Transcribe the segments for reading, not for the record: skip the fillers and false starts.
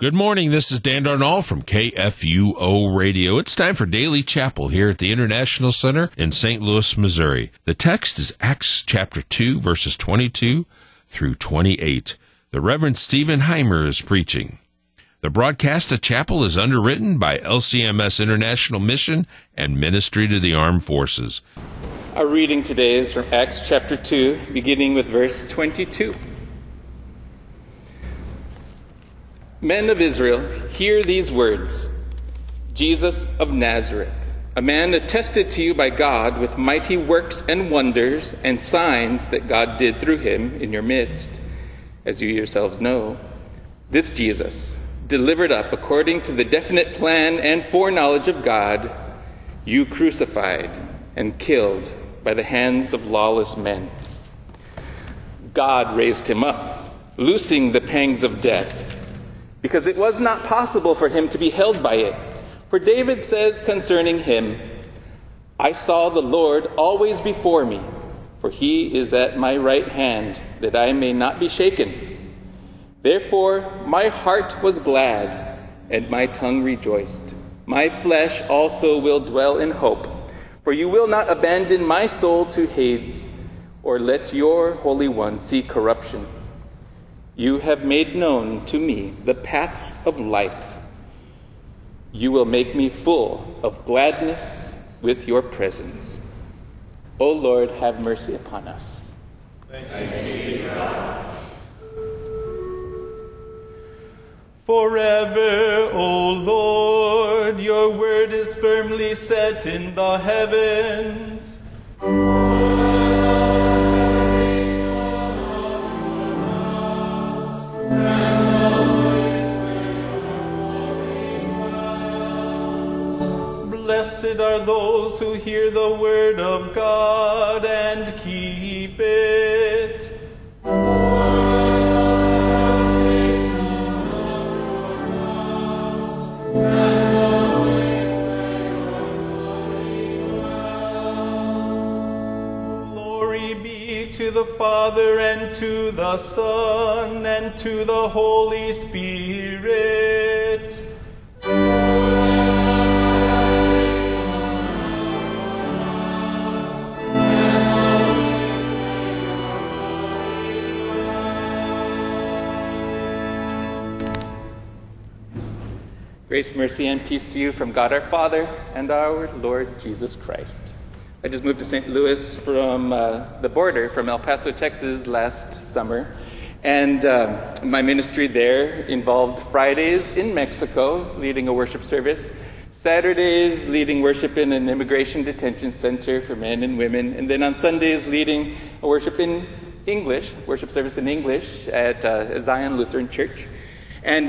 Good morning. This is Dan Darnall from KFUO Radio. It's time for Daily Chapel here at the International Center in St. Louis, Missouri. The text is Acts chapter 2, verses 22 through 28. The Reverend Stephen Heimer is preaching. The broadcast of chapel is underwritten by LCMS International Mission and Ministry to the Armed Forces. Our reading today is from Acts chapter 2, beginning with verse 22. Men of Israel, hear these words. Jesus of Nazareth, a man attested to you by God with mighty works and wonders and signs that God did through him in your midst, as you yourselves know. This Jesus, delivered up according to the definite plan and foreknowledge of God, you crucified and killed by the hands of lawless men. God raised him up, loosing the pangs of death, because it was not possible for him to be held by it. For David says concerning him, I saw the Lord always before me, for he is at my right hand, that I may not be shaken. Therefore my heart was glad, and my tongue rejoiced. My flesh also will dwell in hope, for you will not abandon my soul to Hades, or let your Holy One see corruption. You have made known to me the paths of life. You will make me full of gladness with your presence. O Lord, have mercy upon us. Thanks be to God. Forever, O Lord, your word is firmly set in the heavens. Blessed are those who hear the word of God and keep it. Glory be to the Father, and to the Son, and to the Holy Spirit. Grace, mercy, and peace to you from God our Father and our Lord Jesus Christ. I just moved to St. Louis from the border, from El Paso, Texas, last summer. And my ministry there involved Fridays in Mexico, leading a worship service. Saturdays, leading worship in an immigration detention center for men and women. And then on Sundays, leading a worship in English, worship service in English at Zion Lutheran Church. And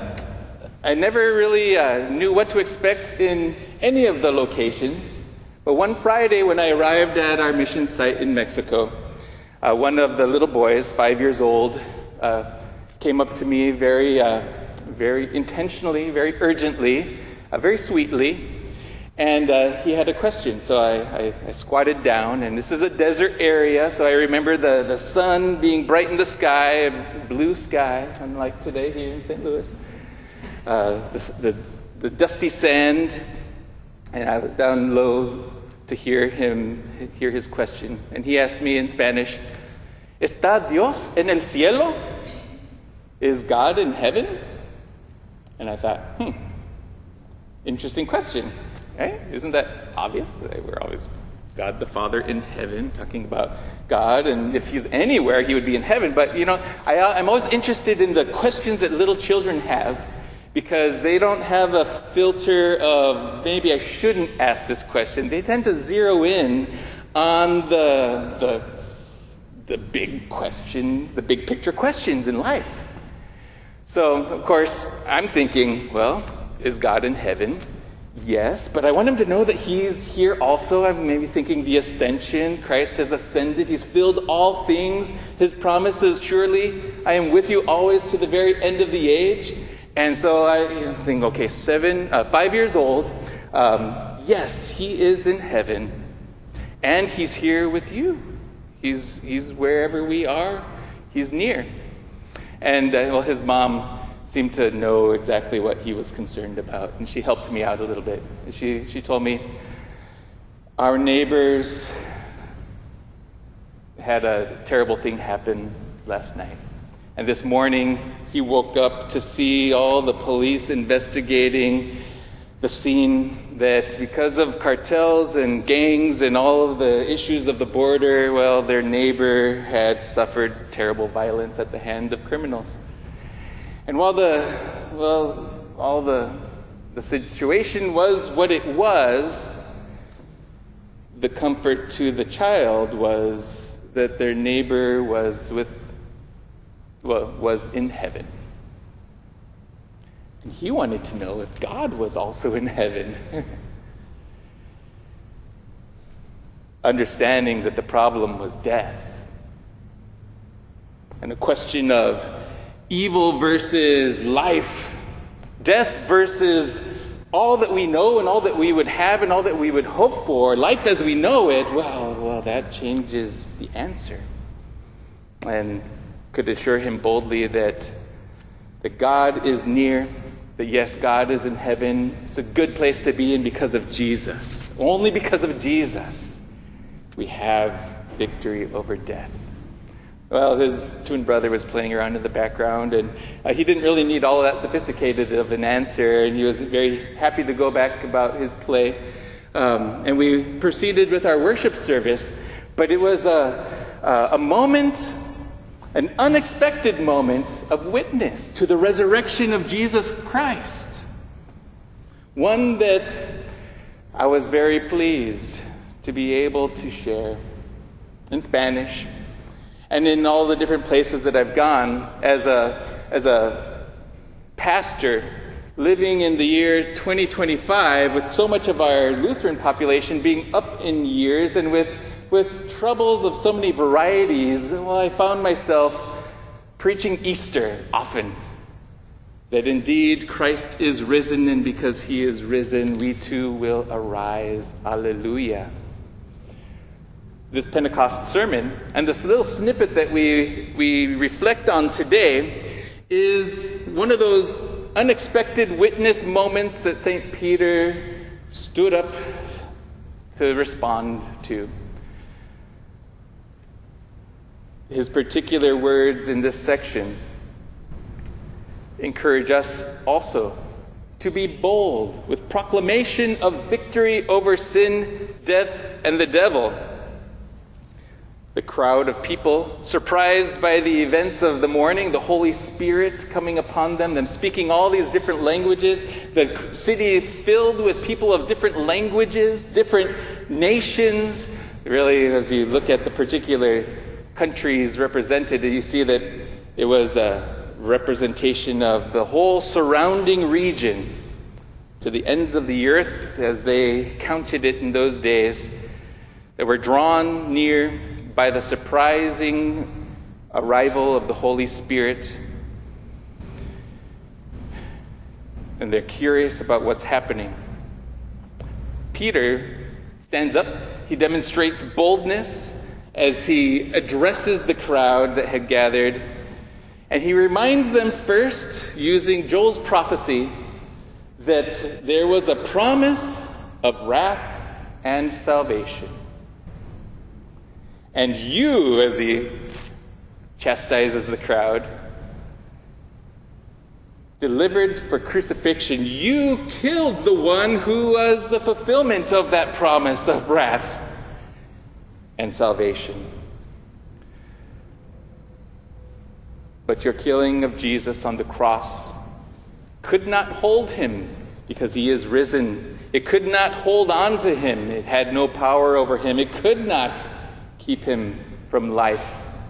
I never really knew what to expect in any of the locations. But one Friday when I arrived at our mission site in Mexico, one of the little boys, 5 years old, came up to me very intentionally, very urgently, very sweetly, and he had a question. So I squatted down, and this is a desert area, so I remember the sun being bright in the sky, blue sky, unlike today here in St. Louis. The dusty sand, and I was down low to hear his question. And he asked me in Spanish, ¿Está Dios en el cielo? Is God in heaven? And I thought, interesting question, right? Isn't that obvious? We're always God the Father in heaven, talking about God, and if he's anywhere, he would be in heaven. But, I'm always interested in the questions that little children have, because they don't have a filter of, maybe I shouldn't ask this question. They tend to zero in on the big question, the big picture questions in life. So, of course, I'm thinking, well, is God in heaven? Yes, but I want him to know that he's here also. I'm maybe thinking the ascension. Christ has ascended. He's filled all things. His promise is, surely I am with you always to the very end of the age. And so I think, okay, 5 years old, yes, he is in heaven, and he's here with you. He's wherever we are, he's near. And his mom seemed to know exactly what he was concerned about, and she helped me out a little bit. She told me, our neighbors had a terrible thing happen last night. And this morning, he woke up to see all the police investigating the scene, that because of cartels and gangs and all of the issues of the border, well, their neighbor had suffered terrible violence at the hand of criminals. And while the situation was what it was, the comfort to the child was that their neighbor was in heaven. And he wanted to know if God was also in heaven. Understanding that the problem was death. And a question of evil versus life. Death versus all that we know and all that we would have and all that we would hope for. Life as we know it, well, that changes the answer. And could assure him boldly that God is near, that yes, God is in heaven. It's a good place to be in because of Jesus. Only because of Jesus we have victory over death. Well, his twin brother was playing around in the background, and he didn't really need all of that sophisticated of an answer, and he was very happy to go back about his play. And we proceeded with our worship service, but it was a moment, an unexpected moment of witness to the resurrection of Jesus Christ. One that I was very pleased to be able to share in Spanish and in all the different places that I've gone as a pastor living in the year 2025 with so much of our Lutheran population being up in years and with troubles of so many varieties. Well, I found myself preaching Easter often. That indeed Christ is risen, and because he is risen, we too will arise. Alleluia. This Pentecost sermon, and this little snippet that we reflect on today, is one of those unexpected witness moments that St. Peter stood up to respond to. His particular words in this section encourage us also to be bold with proclamation of victory over sin, death, and the devil. The crowd of people, surprised by the events of the morning, the Holy Spirit coming upon them speaking all these different languages, the city filled with people of different languages, different nations. Really, as you look at the particular countries represented, you see that it was a representation of the whole surrounding region to the ends of the earth, as they counted it in those days, that were drawn near by the surprising arrival of the Holy Spirit. And they're curious about what's happening. Peter stands up. He demonstrates boldness as he addresses the crowd that had gathered. And he reminds them first, using Joel's prophecy, that there was a promise of wrath and salvation. And you, as he chastises the crowd, delivered for crucifixion, you killed the one who was the fulfillment of that promise of wrath and salvation. But your killing of Jesus on the cross could not hold him because he is risen. It could not hold on to him. It had no power over him. It could not keep him from life.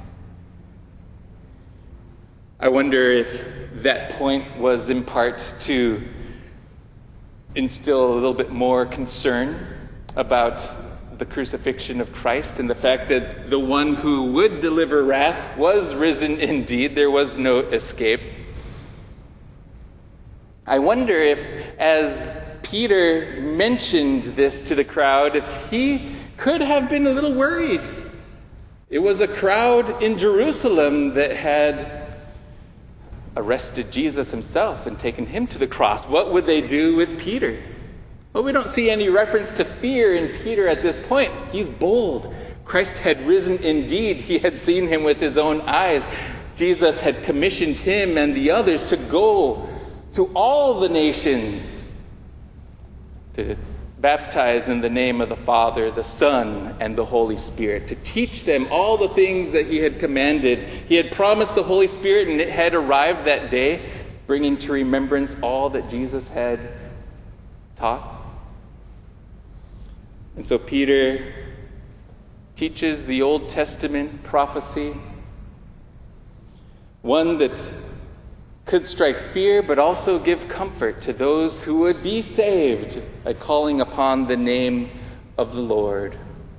I wonder if that point was in part to instill a little bit more concern about the crucifixion of Christ and the fact that the one who would deliver wrath was risen indeed. There was no escape. I wonder if, as Peter mentioned this to the crowd, if he could have been a little worried. It was a crowd in Jerusalem that had arrested Jesus himself and taken him to the cross, what would they do with Peter? Well, we don't see any reference to fear in Peter at this point. He's bold. Christ had risen indeed. He had seen him with his own eyes. Jesus had commissioned him and the others to go to all the nations to baptize in the name of the Father, the Son, and the Holy Spirit, to teach them all the things that he had commanded. He had promised the Holy Spirit, and it had arrived that day, bringing to remembrance all that Jesus had taught. And so Peter teaches the Old Testament prophecy, one that could strike fear, but also give comfort to those who would be saved by calling upon the name of the Lord.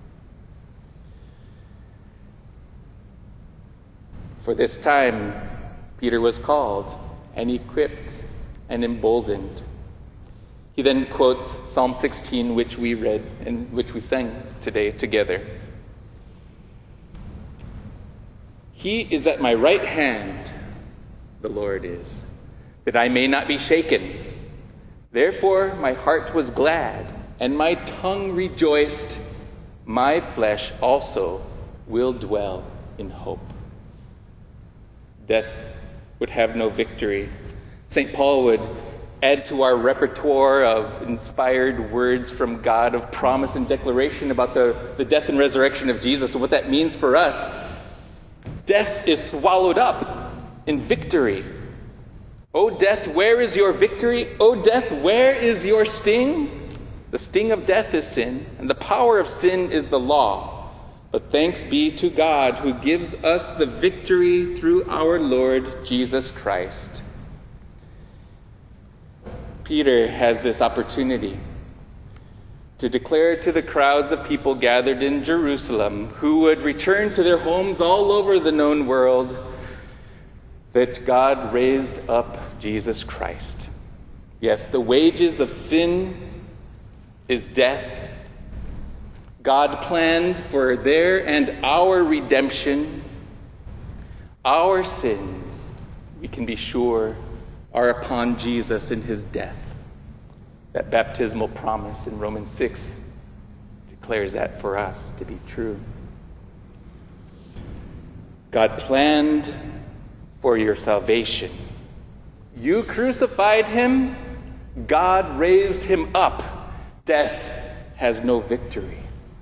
For this time, Peter was called and equipped and emboldened. He then quotes Psalm 16, which we read and which we sang today together. He is at my right hand, the Lord is, that I may not be shaken. Therefore my heart was glad, and my tongue rejoiced. My flesh also will dwell in hope. Death would have no victory. St. Paul would add to our repertoire of inspired words from God of promise and declaration about the death and resurrection of Jesus and what that means for us. Death is swallowed up in victory. O death, where is your victory? O death, where is your sting? The sting of death is sin, and the power of sin is the law. But thanks be to God who gives us the victory through our Lord Jesus Christ. Peter has this opportunity to declare to the crowds of people gathered in Jerusalem, who would return to their homes all over the known world, that God raised up Jesus Christ. Yes, the wages of sin is death. God planned for their and our redemption. Our sins, we can be sure, are upon Jesus in his death. That baptismal promise in Romans 6 declares that for us to be true. God planned for your salvation. You crucified him. God raised him up. Death has no victory.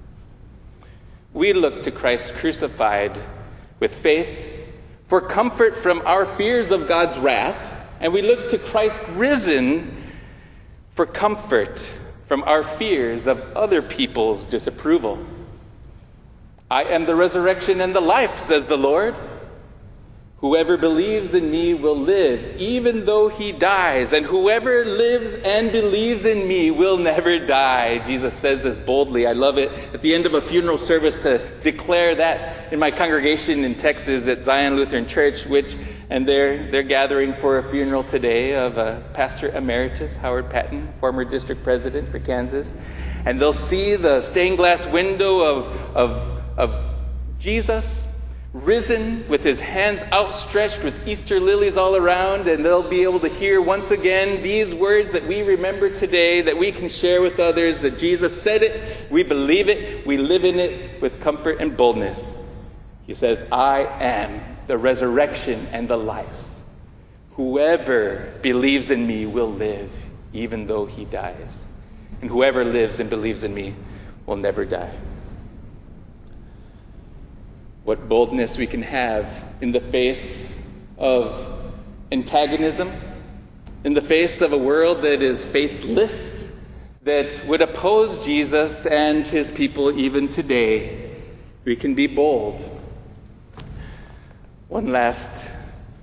We look to Christ crucified with faith for comfort from our fears of God's wrath, and we look to Christ risen for comfort from our fears of other people's disapproval. I am the resurrection and the life, says the Lord. Whoever believes in me will live, even though he dies, and whoever lives and believes in me will never die. Jesus says this boldly. I love it. At the end of a funeral service to declare that in my congregation in Texas at Zion Lutheran Church, and they're gathering for a funeral today of Pastor Emeritus Howard Patton, former district president for Kansas. And they'll see the stained glass window of Jesus risen with his hands outstretched with Easter lilies all around, and they'll be able to hear once again these words that we remember today, that we can share with others, that Jesus said it, we believe it, we live in it with comfort and boldness. He says, I am the resurrection and the life. Whoever believes in me will live, even though he dies. And whoever lives and believes in me will never die. What boldness we can have in the face of antagonism, in the face of a world that is faithless, that would oppose Jesus and his people even today. We can be bold. One last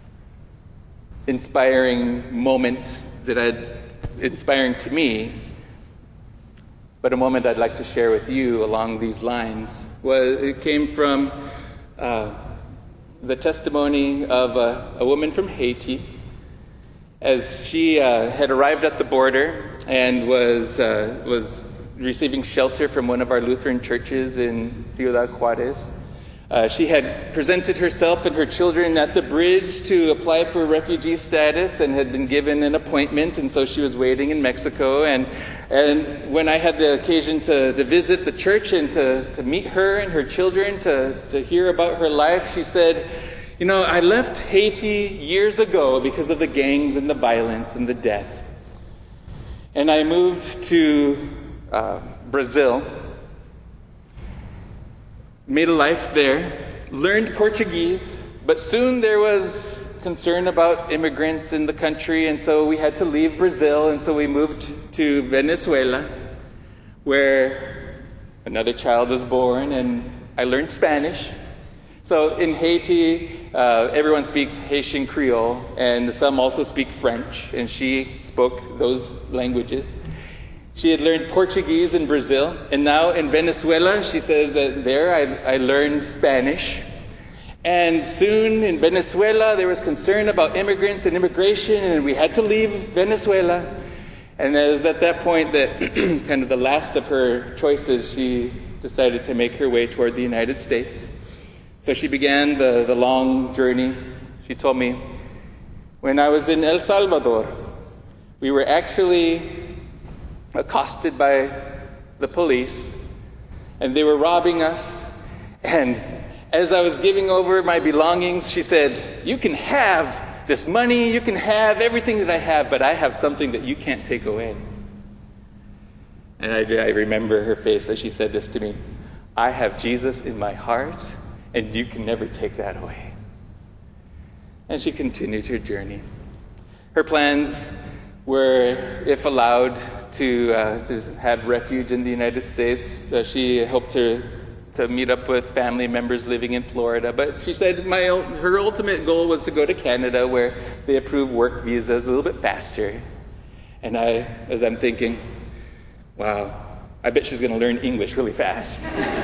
inspiring moment inspiring to me, but a moment I'd like to share with you along these lines. It came from the testimony of a woman from Haiti, as she had arrived at the border and was receiving shelter from one of our Lutheran churches in Ciudad Juarez. She had presented herself and her children at the bridge to apply for refugee status and had been given an appointment, and so she was waiting in Mexico. And when I had the occasion to visit the church and to meet her and her children, to hear about her life, she said, I left Haiti years ago because of the gangs and the violence and the death. And I moved to Brazil, made a life there, learned Portuguese, but soon there was concern about immigrants in the country, and so we had to leave Brazil, and so we moved to Venezuela, where another child was born, and I learned Spanish. So in Haiti, everyone speaks Haitian Creole, and some also speak French, and she spoke those languages. She had learned Portuguese in Brazil, and now in Venezuela, she says that there I learned Spanish. And soon in Venezuela, there was concern about immigrants and immigration, and we had to leave Venezuela. And it was at that point that kind of the last of her choices, she decided to make her way toward the United States. So she began the long journey. She told me, when I was in El Salvador, we were actually accosted by the police, and they were robbing us. And as I was giving over my belongings, she said, you can have this money, you can have everything that I have, but I have something that you can't take away. And I remember her face as she said this to me. I have Jesus in my heart, and you can never take that away. And she continued her journey. Her plans were, if allowed, to have refuge in the United States. She hoped to meet up with family members living in Florida. But she said her ultimate goal was to go to Canada, where they approve work visas a little bit faster. And as I'm thinking, wow, I bet she's going to learn English really fast.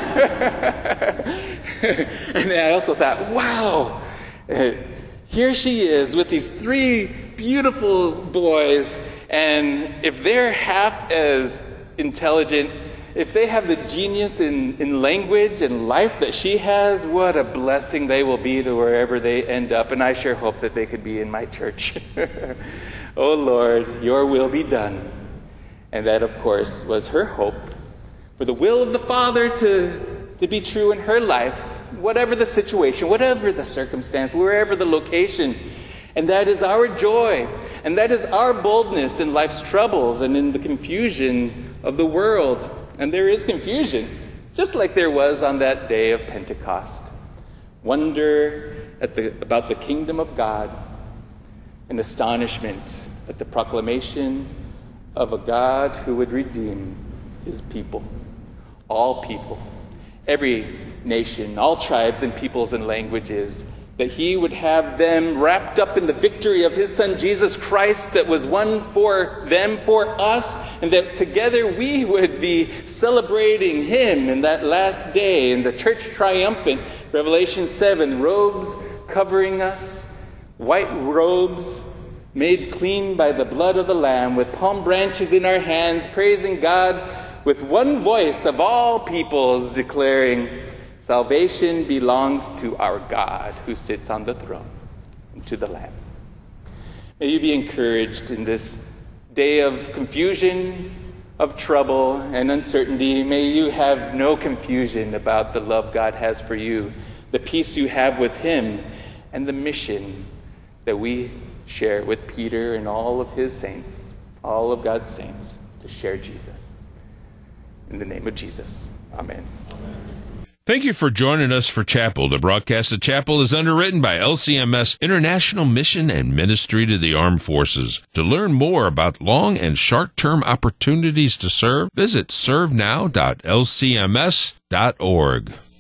And then I also thought, wow, here she is with these 3 beautiful boys, and if they're half as intelligent, if they have the genius in language and life that she has, what a blessing they will be to wherever they end up. And I sure hope that they could be in my church. Oh Lord, your will be done. And that, of course, was her hope for the will of the Father to be true in her life, whatever the situation, whatever the circumstance, wherever the location. And that is our joy, and that is our boldness in life's troubles and in the confusion of the world. And there is confusion, just like there was on that day of Pentecost. Wonder about the kingdom of God, and astonishment at the proclamation of a God who would redeem his people, every nation, all tribes and peoples and languages, that he would have them wrapped up in the victory of his Son, Jesus Christ, that was won for them, for us, and that together we would be celebrating him in that last day, in the church triumphant, Revelation 7, robes covering us, white robes made clean by the blood of the Lamb, with palm branches in our hands, praising God with one voice of all peoples, declaring, salvation belongs to our God who sits on the throne and to the Lamb. May you be encouraged in this day of confusion, of trouble, and uncertainty. May you have no confusion about the love God has for you, the peace you have with him, and the mission that we share with Peter and all of his saints, all of God's saints, to share Jesus. In the name of Jesus, amen. Thank you for joining us for Chapel. The broadcast of Chapel is underwritten by LCMS International Mission and Ministry to the Armed Forces. To learn more about long and short-term opportunities to serve, visit servenow.lcms.org.